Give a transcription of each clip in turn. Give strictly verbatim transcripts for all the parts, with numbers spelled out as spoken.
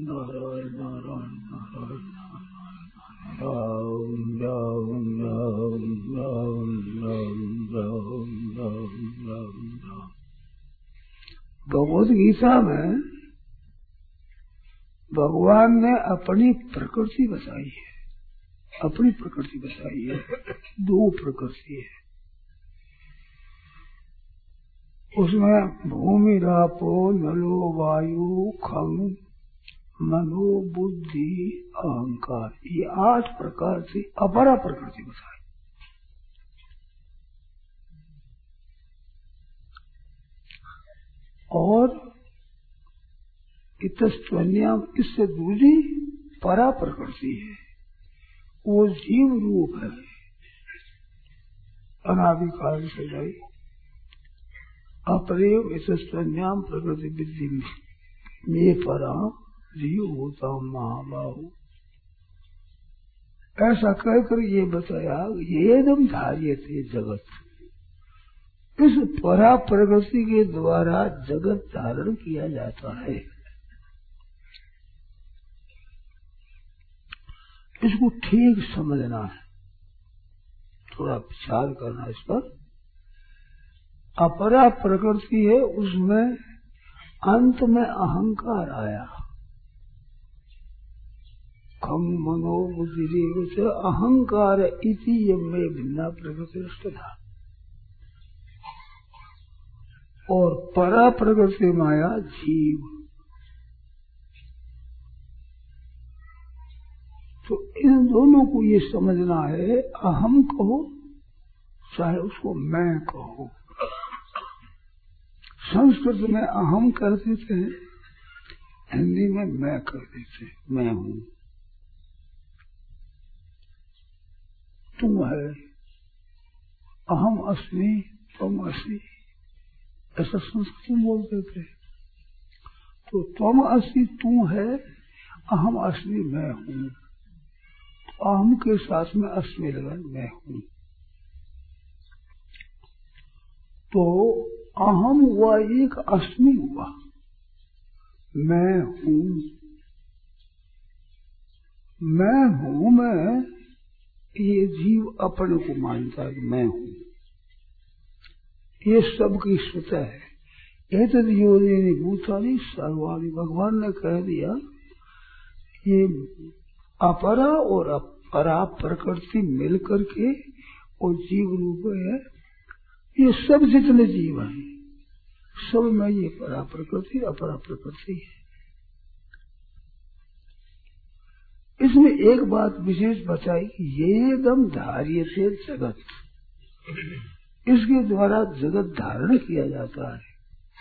नारायण नारायण नारायण राम राम राम राम राम राम राम राम राम। भगवद गीता में भगवान ने अपनी प्रकृति बताई है, अपनी प्रकृति बताई है। दो प्रकृति है उसमें, भूमि रापो नलो वायु खम मनो बुद्धि अहंकार, ये आठ प्रकार से अपरा प्रकृति बताई। और इतस्त्वन्याम, इससे दूसरी परा प्रकृति है, वो जीव रूप है, अनादिकाल से गई। अपरेव इतस्त्वन्याम प्रकृति विद्धि में परा जीव होता महाबाहु। ऐसा कहकर ये बताया ये एकदम धार्य थे जगत, इस परा प्रकृति के द्वारा जगत धारण किया जाता है। इसको ठीक समझना है, थोड़ा विचार करना इस पर। अपरा प्रकृति है, उसमें अंत में अहंकार आया। खम मनो बुद्धि अहंकार इति में भिन्ना प्रकृति था। और परा प्रकृति माया जीव, तो इन दोनों को ये समझना है। अहम कहो चाहे उसको मैं कहो, संस्कृत में अहम कर देते हैं, हिंदी में मैं कर देते हैं, मैं हूँ, तुम है, अहम अस्मि तुम अस्मि, ऐसा संस्कृत में बोल देते हैं। तो तुम अस्मि तू है, अहम अस्मि मैं हूँ, अहम के साथ में अस्मि लगा मैं हूँ। तो अहम हुआ एक, अस्मि हुआ मैं हूँ। मैं हूँ मैं, ये जीव अपने को मानता है मैं हूँ, ये सबकी स्वतः है। एतद् योनि भूतानि सर्वाणि, भगवान ने कह दिया ये अपरा और अपरा प्रकृति मिलकर के और जीव रूप है। ये सब जितने जीव हैं सब में ये परा प्रकृति अपरा प्रकृति है। इसमें एक बात विशेष बताई कि ये दम धार्य से जगत, इसके द्वारा जगत धारण किया जाता है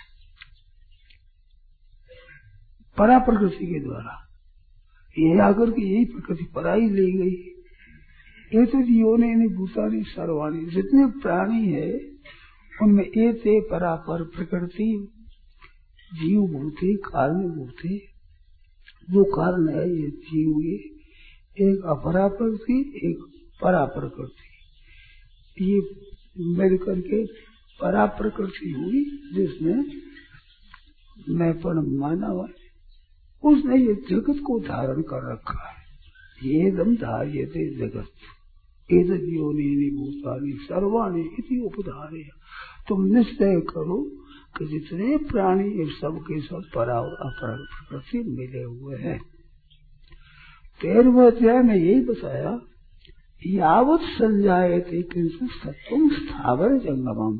परा प्रकृति के द्वारा। ये आकर के यही प्रकृति पराई ले गई। ये तो योनि भूतानि सर्वाणि, जितने प्राणी है उनमें एते परापर प्रकृति जीव भूते कारण भूते। जो कारण है ये जीव, ये एक अपरा प्रकृति एक परा प्रकृति, ये मिल करके परा प्रकृति हुई जिसमें मैंपन माना हुआ, उसने ये जगत को धारण कर रखा है। ये दम धार्य थे जगत, एतद् योनि भूतानि सर्वाणि इति उपधार्य। तुम निश्चय करो कि जितने प्राणी ये सब के सब परा और अपरा प्रकृति मिले हुए हैं। तेरहवें अध्याय में यही बताया, यावत् संजायते किंचित् सत्वं स्थावर जंगमम्।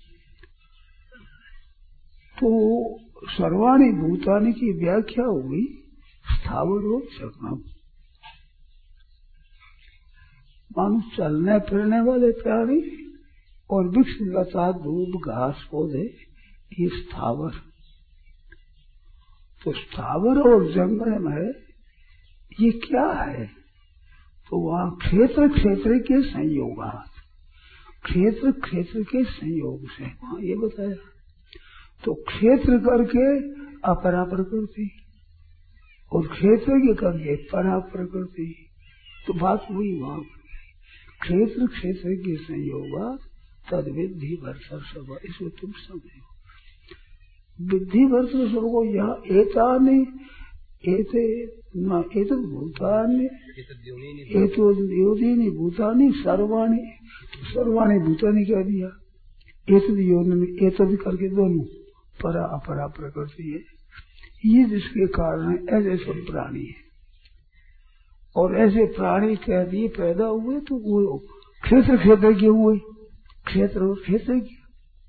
तो सर्वाणि भूतानि की व्याख्या हुई स्थावर और जंगम, मानो चलने फिरने वाले प्राणी और वृक्ष लता धूप घास पौधे, ये स्थावर। तो स्थावर और जंगम है, ये क्या है? तो वहाँ क्षेत्र क्षेत्र के संयोग, क्षेत्र क्षेत्र के संयोग से वहाँ ये बताया। तो क्षेत्र करके अपरा प्रकृति और क्षेत्र के करके परा प्रकृति, तो बात हुई वहाँ क्षेत्र क्षेत्र के संयोग तद विद्धि वर्षा सब। इसको तुम समझो, विद्धि वर्षा सबको यहाँ एता नहीं, एते न एतद् भूतानि एतद्योनीनि भूतानि सर्वाणि, सर्वाणि भूतानि कह दिया। एतद् योनि एतद् करके दोनों परा अपरा प्रकृति है, ये जिसके कारण ऐसे सब प्राणी है। और ऐसे प्राणी कह दिए पैदा हुए तो वो क्षेत्र क्षेत्र के हुए, क्षेत्र और क्षेत्र के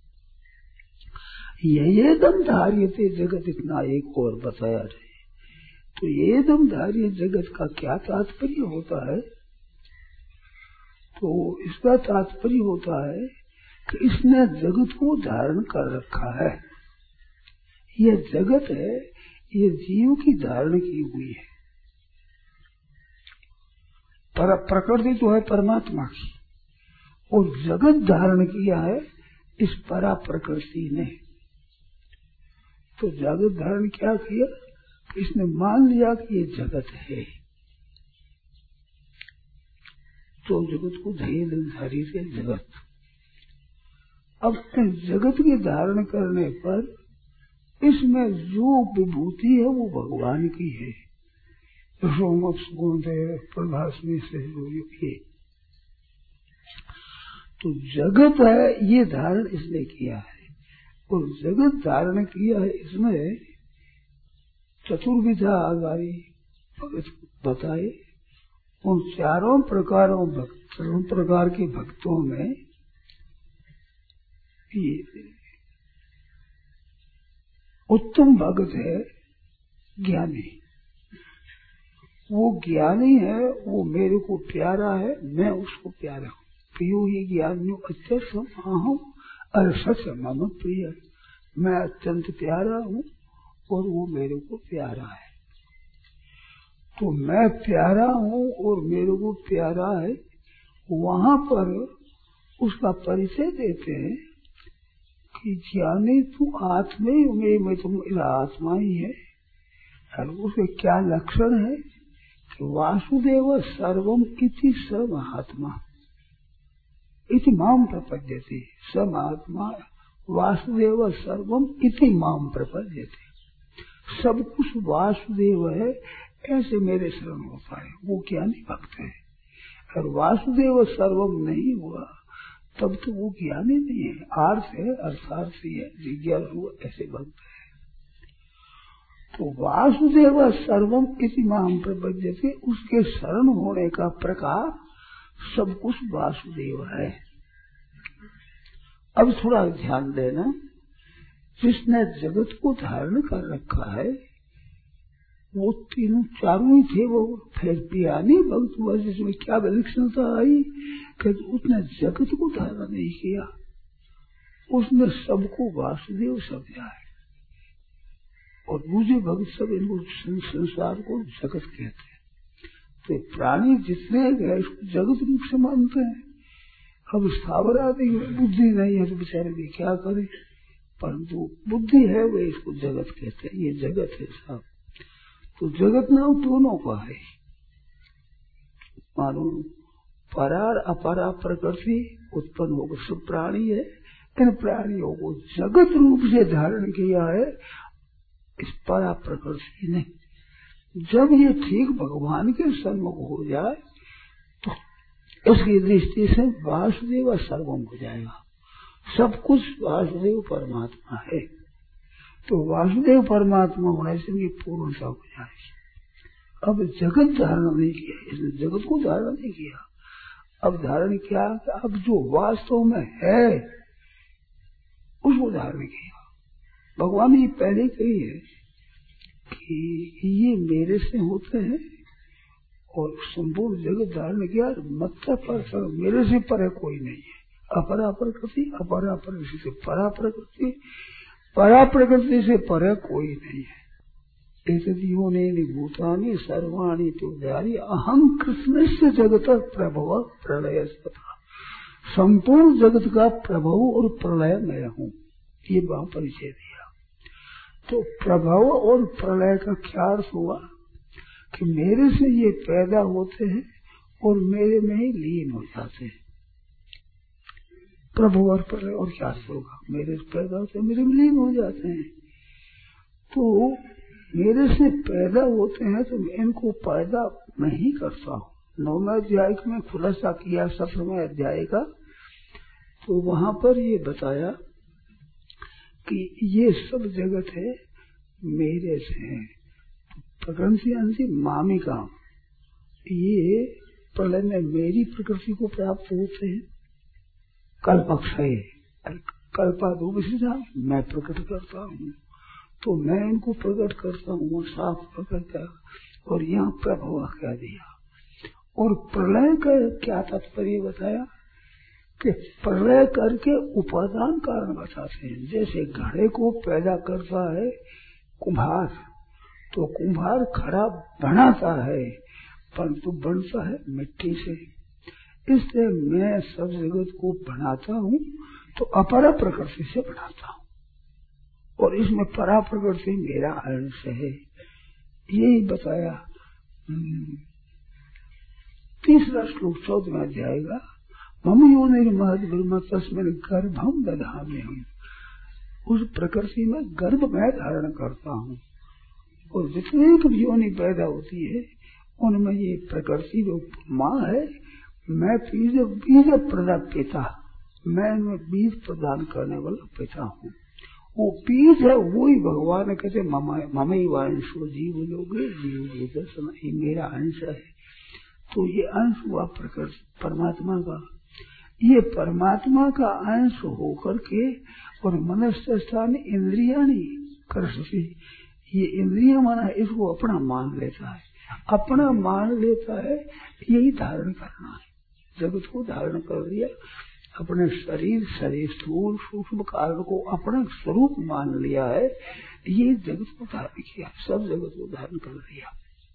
ये दम धार्यते जगत, इतना एक और बताया जाए तो ये दम धार्य जगत का क्या तात्पर्य होता है? तो इसका तात्पर्य होता है कि इसने जगत को धारण कर रखा है। ये जगत है, ये जीव की धारण की हुई है। पर प्रकृति तो है परमात्मा की, और जगत धारण किया है इस परा प्रकृति ने। तो जगत धारण क्या किया? इसने मान लिया कि ये जगत है, तो जगत को धैर्य धारी से जगत। अब जगत के धारण करने पर इसमें जो विभूति है वो भगवान की है। प्रभासनी से जो ये तो जगत है, ये धारण इसने किया है। और जगत धारण किया है इसमें चतुर्विधा आगारी भगत बताए। उन चारों प्रकारों भक्त, चारों प्रकार के भक्तों में ये उत्तम भगत है ज्ञानी। वो ज्ञानी है, वो मेरे को प्यारा है, मैं उसको प्यारा हूँ। प्रियो ही ज्ञानियों अत्यंत अहम अरे सच मम प्रिय, मैं अत्यंत प्यारा हूँ और वो मेरे को प्यारा है। तो मैं प्यारा हूँ और मेरे को प्यारा है, वहां पर उसका परिचय देते हैं कि ज्ञानी तू आत्मा ही में, मैं तो मेरा आत्मा ही है। और उसके क्या लक्षण है कि वासुदेव सर्वम इति सर्वहात्मा इति माम प्रपद्यते। सर्वहात्मा वासुदेव सर्वम इति माम प्रपद्यते। सब कुछ वासुदेव है ऐसे मेरे शरण होता है, वो ज्ञानी भक्त है। और वासुदेव सर्वम नहीं हुआ तब तो वो ज्ञानी नहीं है, आर्थ है, अर्थार्थी है, जिज्ञासु ऐसे भक्त है। तो वासुदेव सर्वम इति माम प्रपद्यते, उसके शरण होने का प्रकार सब कुछ वासुदेव है। अब थोड़ा ध्यान देना, जिसने जगत को धारण कर रखा है वो तीनों चारों ही थे, वो फिर ज्ञानी भक्त हुआ। जिसमें क्या विलक्षणता आई कि उसने जगत को धारण नहीं किया, उसने सबको वासुदेव समझा है। और दूसरे भक्त सब इनको संसार को जगत कहते हैं। तो प्राणी जितने हैं इसको जगत रूप से मानते हैं। अब स्थावर आदि बुद्धि नहीं है तो बेचारे भी क्या करे, परंतु बुद्धि है वे इसको जगत कहते हैं। ये जगत है साहब। तो जगत नाम दोनों का है, मालूम परार अपरा प्रकृति उत्पन्न होकर सब प्राणी है। इन प्राणियों को जगत रूप से धारण किया है इस परा प्रकृति ने। जब ये ठीक भगवान के सन्मुख हो जाए तो उसकी दृष्टि से वासुदेव सर्वम हो जाएगा। सब कुछ वासुदेव परमात्मा है। तो वासुदेव परमात्मा होने से ये पूर्णता हो जाएगी। अब जगत धारण नहीं किया, इसने जगत को धारण नहीं किया। अब धारण किया, अब जो वास्तव में है उसको धारण किया। भगवान ने पहले कही है कि ये मेरे से होते हैं और संपूर्ण जगत धारण किया। मतलब पर मेरे से पर कोई नहीं है। अपरा प्रकृति, अपरा प्रकृति से परा प्रकृति, परा प्रकृति से पर कोई नहीं है। एतद्योनीनि भूतानि सर्वाणि तुर्यानि अहं कृष्णस्य जगत प्रभव प्रलय तथा। संपूर्ण जगत का प्रभव और प्रलय मैं हूँ, ये वहां परिचय दिया। तो प्रभव और प्रलय का क्या अर्थ हुआ कि मेरे से ये पैदा होते हैं और मेरे में ही लीन हो जाते हैं। प्रभु और प्रलय और क्या होगा, मेरे से पैदा होते हैं मेरे में लीन हो जाते हैं। तो मेरे से पैदा होते हैं तो मैं इनको पैदा मैं ही करता हूँ। नौवें अध्याय में खुलासा किया सत्रहवें अध्याय का, तो वहां पर ये बताया कि ये सब जगत है मेरे से है। प्रकृति अंशी मामिका, ये प्रलय में मेरी प्रकृति को प्राप्त होते हैं। कल्पक्षय, कल्पादो विषय मैं प्रकट करता हूँ, तो मैं इनको प्रकट करता हूँ, साफ प्रकट कर। और यहाँ प्रभव क्या दिया। और प्रलय का क्या तात्पर्य बताया कि प्रलय करके उपादान कारण बताते हैं। जैसे घड़े को पैदा करता है कुम्हार, तो कुम्हार घड़ा बनाता है परंतु बनता है मिट्टी से। इसलिए मैं सब जगत को बनाता हूँ तो अपरा प्रकृति से बनाता हूँ, और इसमें परा प्रकृति मेरा अंश है। यही बताया। तीसरा श्लोक चौदहवें अध्याय का, मम योनिर महद ब्रह्म तस्मिन् गर्भम दधामि हम। उस प्रकृति में गर्भ मैं धारण करता हूँ, और जितने भी योनि पैदा होती है उनमें ये प्रकृति जो माँ है, मैं बीज बीज प्रदान पिता, मैं इनमें बीज प्रदान करने वाला पिता हूँ। वो बीज है, वो ही भगवान कहते ममई वांशो जीव लोग जीव दर्शन, ये मेरा अंश है। तो ये अंश हुआ प्रकृति परमात्मा का। ये परमात्मा का अंश होकर के और मनुष्य स्थान इंद्रिया नहीं कर सकती। ये इंद्रिया माना इसको अपना मान लेता है, अपना मान लेता है, यही धारण करना है। जगत को धारण कर दिया, अपने शरीर शरीर स्थूल सूक्ष्म कारण को अपना स्वरूप मान लिया है, ये जगत को धारण किया, सब जगत को धारण कर दिया।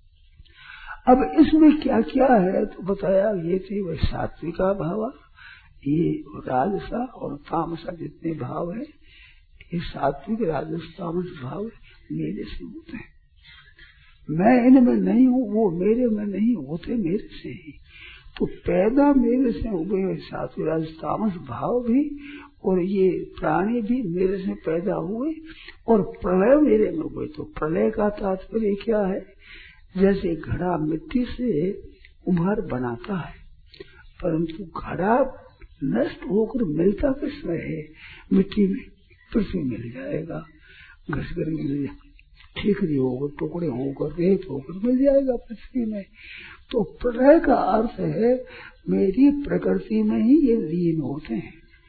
अब इसमें क्या क्या है तो बताया, ये थे वह सात्विका भाव, ये राजसा और तामसा जितने भाव है, ये सात्विक राजस तामस भाव मेरे से होते हैं। मैं इनमें नहीं हूँ, वो मेरे में नहीं होते, मेरे से ही। तो पैदा मेरे से हो गए सात्विक राजस तामस भाव भी, और ये प्राणी भी मेरे से पैदा हुए, और प्रलय मेरे में हुए। तो प्रलय का तात्पर्य क्या है? जैसे घड़ा मिट्टी से कुम्हार बनाता है, परंतु घड़ा नष्ट होकर मिलता किसमें है? मिट्टी में। पृथ्वी मिल जाएगा, घस कर मिल जाएगा, ठीकरी होकर, टुकड़े होकर, रेत होकर मिल जाएगा पृथ्वी में। तो प्रलय का अर्थ है मेरी प्रकृति में ही ये लीन होते हैं।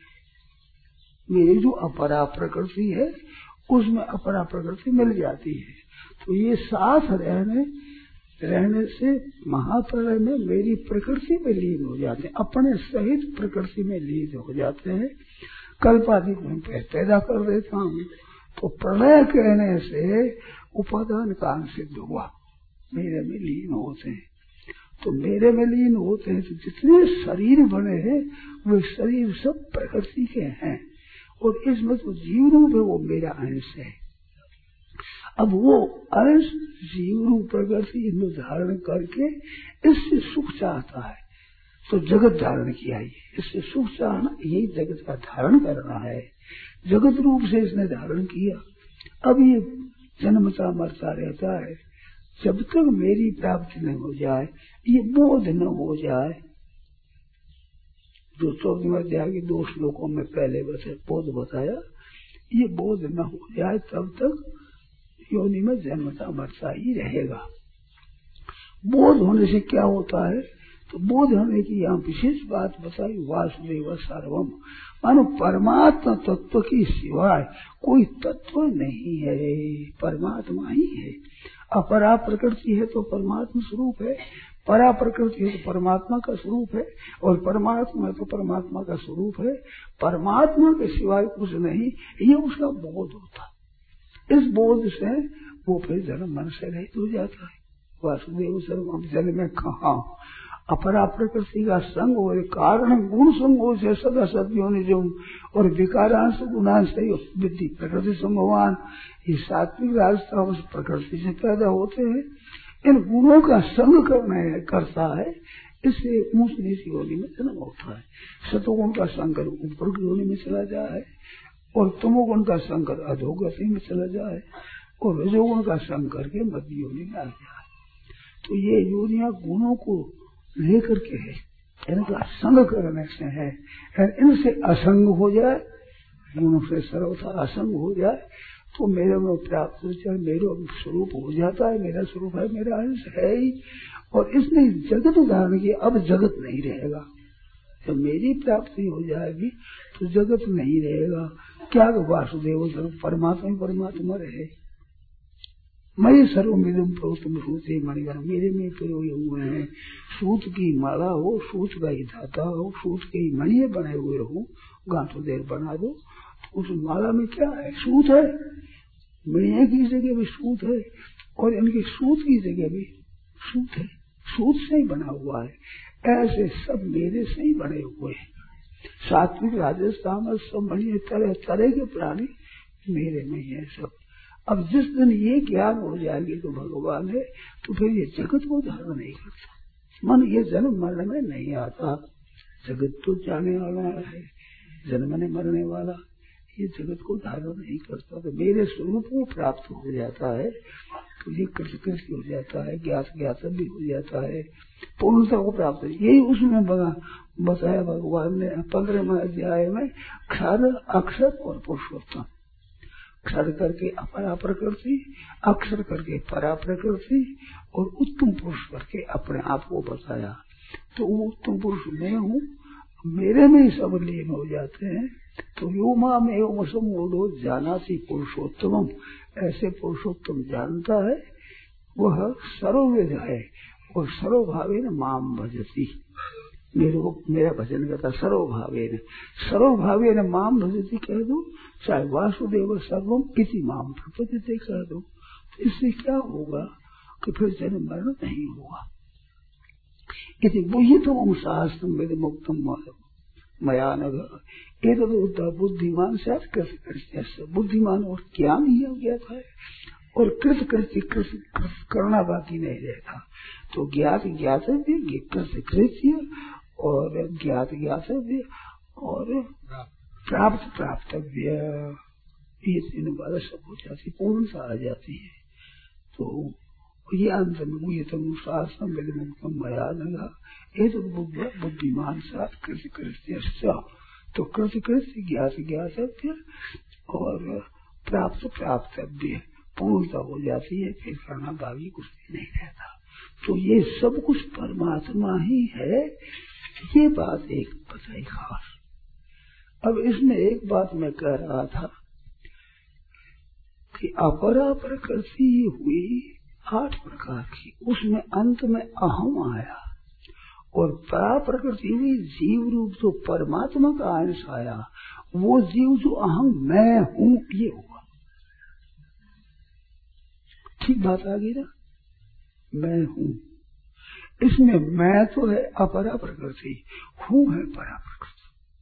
मेरी जो अपरा प्रकृति है उसमें अपरा प्रकृति मिल जाती है। तो ये साथ रहने रहने से महाप्रलय में मेरी प्रकृति में लीन हो जाते हैं, अपने सहित प्रकृति में लीन हो जाते हैं। कल्पादि को पैदा कर देता हूँ। तो प्रलय कहने से उपादान कारण सिद्ध हुआ, मेरे में लीन होते हैं। तो मेरे में लीन होते हैं तो जितने शरीर बने हैं वे शरीर सब प्रकृति के हैं, और इसमें तो जीव रूप है, वो मेरा अंश है। अब वो अंश जीव रूप प्रकृति इनमें धारण करके इससे सुख चाहता है, तो जगत धारण किया, इससे सुख चाहना, यही जगत का धारण करना है। जगत रूप से इसने धारण किया। अब ये जन्मता मरता रहता है, जब तक मेरी प्राप्ति न हो जाए, ये बोध न हो जाए। जो चौदहवें अध्याय के दो श्लोकों में पहले बोध बताया, ये बोध न हो जाए तब तक योनि में जन्मता मरता ही रहेगा। बोध होने से क्या होता है? तो बोध होने की यहाँ विशेष बात बताई, वासुदेव सर्वम, मानो परमात्मा तत्व की सिवाय कोई तत्व नहीं है, परमात्मा ही है। अपरा प्रकृति है तो परमात्मा स्वरूप है, परा प्रकृति है तो परमात्मा का स्वरूप है, और परमात्मा है तो परमात्मा का स्वरूप है। परमात्मा के सिवाय कुछ नहीं, ये उसका बोध होता है। इस बोध से वो फिर जन्म मन से रहित हो जाता है। वासुदेव सर्वम जल में कहा अपरा प्रकृति का संग और कारण गुण संगो से सदा सत्यों निजम, और विकारांश गुणांश विद्धि प्रकृति संभवान। ये सात्विक राजतामस प्रकृति से पैदा होते हैं, इन गुणों का संग करने करता है, इससे ऊंच नीच योनि में जन्म होता है। सतोगुण का संकर ऊपर की योनि में चला जाए, और तमोगुण का संकर अधोगति में चला जाए। और रजोगुण का संग करके मध्य योनि में आ गया। तो ये योनियां गुणों को लेकर के है, इनका संग करने से है। इनसे असंग हो जाए, गुणों से सर्वथा असंग हो जाए तो मेरे में प्राप्त हो जाए, मेरा स्वरूप हो जाता है। मेरा स्वरूप है, मेरा अंश है ही। और इसने जगत धारण किया, अब जगत नहीं रहेगा। जब मेरी प्राप्ति हो जाएगी तो जगत नहीं रहेगा। क्या वासुदेव परमात्मा परमात्मा रहे। मैं सर्वमिदं प्रोतम सूते मणिगण, मेरे में पिरोए हुए हैं। सूत की माला हो, सूत का ही धाता हो, सूत के ही मणिये बने हुए हो, गांठों देर बना दो। उस माला में क्या है? सूत है। मणिये की जगह भी सूत है और इनके सूत की जगह भी सूत है। सूत से ही बना हुआ है। ऐसे सब मेरे से ही बने हुए हैं। सात्विक राजस्थान सब मणिये, तरह तरह के प्राणी मेरे में है सब। अब जिस दिन ये ज्ञान हो जाएगी तो भगवान है, तो फिर ये जगत को धारण नहीं करता। मन ये जन्म मरण में नहीं आता। जगत तो जाने वाला है, जन्मने मरने वाला, ये जगत को धारण नहीं करता। तो मेरे स्वरूप को प्राप्त हो जाता है तो ये कृष्ण हो जाता है, ज्ञात ज्ञात भी हो जाता है, पूर्णता को प्राप्त है। यही उसमें बताया भगवान ने पंद्रहवें अध्याय में, क्षर अक्षर और पुरुषोत्तम। क्षर करके अपरा प्रकृति, अक्षर करके परा प्रकृति और उत्तम पुरुष करके अपने आप को बताया। तो वो उत्तम पुरुष मैं हूँ, मेरे में ही सब लीन हो जाते हैं। तो यो माम एवं समूढ़ो जानाति पुरुषोत्तम, ऐसे पुरुषोत्तम जानता है, वह सर्वविद है और सर्वभावे न माम भजती, मेरे को मेरा भजन करता। सर्वभावे न सर्वभावे न माम भजती कह दो, चाहे वासुदेव सर्वम इति माम प्रपद्यते कह दो। तो इससे क्या होगा कि फिर जन्म मरण नहीं होगा। इति बुद्धितम शास्त्रम वेद मुक्तम मया नग, एक तो बुद्धिमान से कृत बुद्धिमान और ज्ञान ही हो गया था और कृत कृत्य कृत करना बाकी नहीं रहता। तो ज्ञात ज्ञातव्य, कृत कृत्य और ज्ञात ज्ञातव्य और प्राप्त प्राप्तव्य, ये तीन बातें सब हो जाती, पूर्णता आ जाती है। तो ये अंत में ये तम शास्त्रम वेद मुक्तम मया नगा, ये तो बुद्धिमान साथ कृत कृत्य, तो कृत कृत्य ज्ञात ज्ञातव्य और प्राप्त प्राप्तव्य पूर्णता हो जाती है। फिर करना बाकी कुछ भी नहीं रहता। तो ये सब कुछ परमात्मा ही है। ये बात एक बताई खास। अब इसमें एक बात मैं कह रहा था कि अपरा प्रकृति हुई आठ प्रकार की, उसमें अंत में अहम आया और परा प्रकृति हुई जीव रूप जो परमात्मा का अंश आया, वो जीव जो अहम मैं हूँ ये हुआ। ठीक बात आ गई ना? मैं हूँ, इसमें मैं तो है अपरा प्रकृति, हूँ है परा प्रकृति।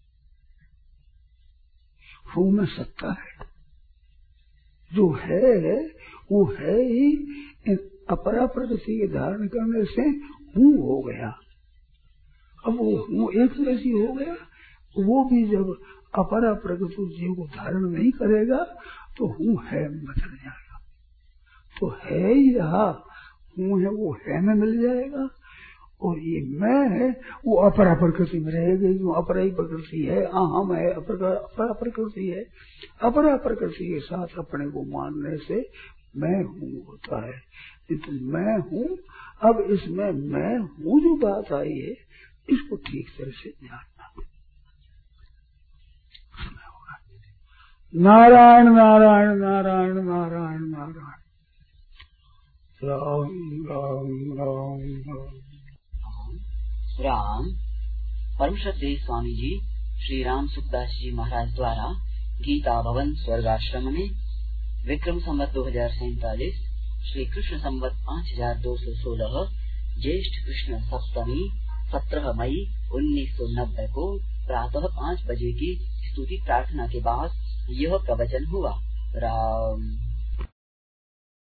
हूँ में सत्ता है, जो है वो है ही। अपरा प्रकृति के धारण करने से हूँ हो गया। अब वो हूँ एक जैसी हो गया, वो भी जब अपरा प्रकृति जीव को धारण नहीं करेगा तो हूँ है बदल जाएगा। तो है ही रहा, हूँ है वो है में मिल जाएगा और ये मैं है वो अपरा प्रकृति में रहेगा। जो अपरा ही प्रकृति है, अहम है, अपरा प्रकृति है। अपरा प्रकृति के साथ अपने को मानने से मैं हूँ होता है। तो मैं हूँ, अब इसमें मैं हूँ जो बात आई है इसको ठीक तरह से जानना। नारायण नारायण नारायण नारायण नारायण, राम राम राम राम राम। परम श्रद्धेय स्वामी जी श्री राम सुखदास जी महाराज द्वारा गीता भवन स्वर्गाश्रम में विक्रम संवत दो हजार सैतालीस श्री कृष्ण संवत पाँच हजार दो सौ सोलह ज्येष्ठ कृष्ण सप्तमी सत्रह मई उन्नीस सौ नब्बे को प्रातः पाँच बजे की स्तुति प्रार्थना के बाद यह प्रवचन हुआ। राम।